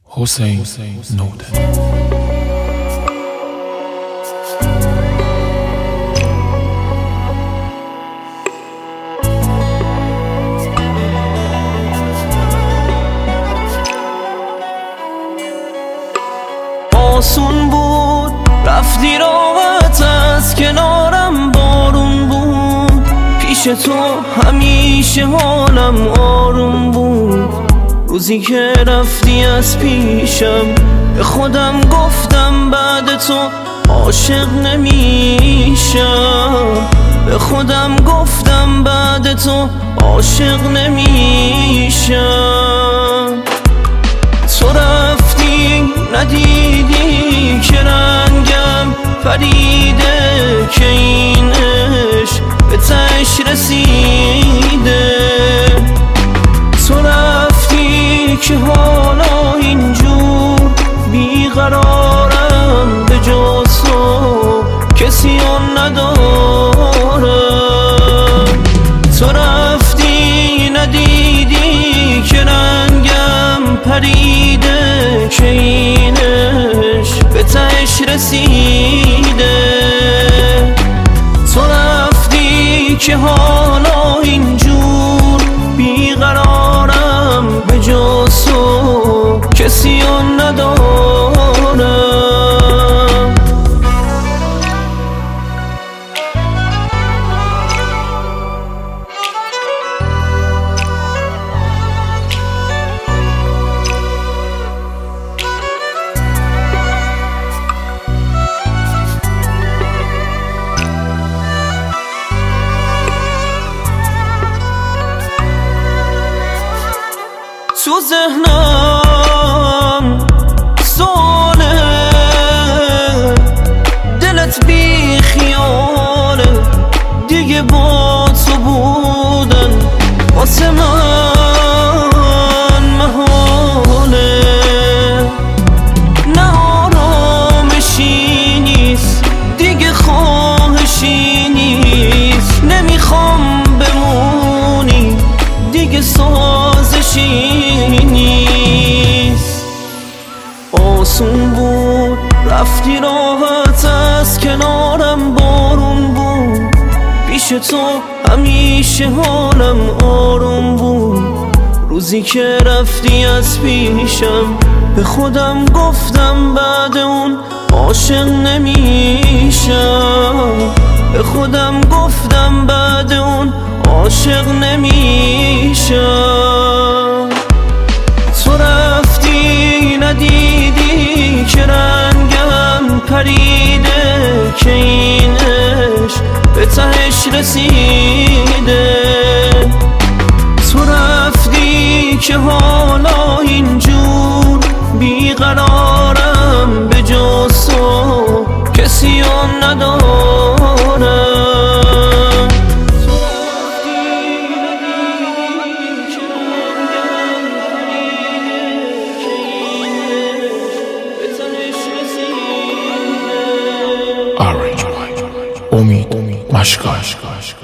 حسین نودانی. آسون بود رفتی راحت از کنارم، بارون بود پیش تو همیشه حالم آروم بود. روزی که رفتی از پیشم به خودم گفتم بعد تو عاشق نمیشم، به خودم گفتم بعد تو عاشق نمیشم. تو رفتی ندیدی که رنگم پریده، که این عشق به تهش رسیده. تو رفتی که حالا اینجور بیقرارم، به جز تو کسی آن ندارم. تو رفتی ندیدی که رنگم پریده، که این عشق به تهش رسیده. تو رفتی که حالا اینجور بیقرارم، به جز تو کسی آن ندارم. تو ذهنم ساله، دلت بی خیاله، دیگه با تو بودن واسه من محاله. نه آرامشی نیست دیگه، خواهشی نیست، نمیخوام بمونی دیگه، سازشی نیست. آسون بود رفتی راحت از کنارم، بارون بود پیش تو همیشه حالم آروم بود. روزی که رفتی از پیشم به خودم گفتم بعد اون عاشق نمیشم، به خودم گفتم بعد اون عاشق نمیشم. تو رفتی ندیدی که رنگم پریده، که این عشق به تهش رسیده. تو رفتی که حالا اینجور بیقرارم، به جز تو کسی آن ندارم. امید مشکا.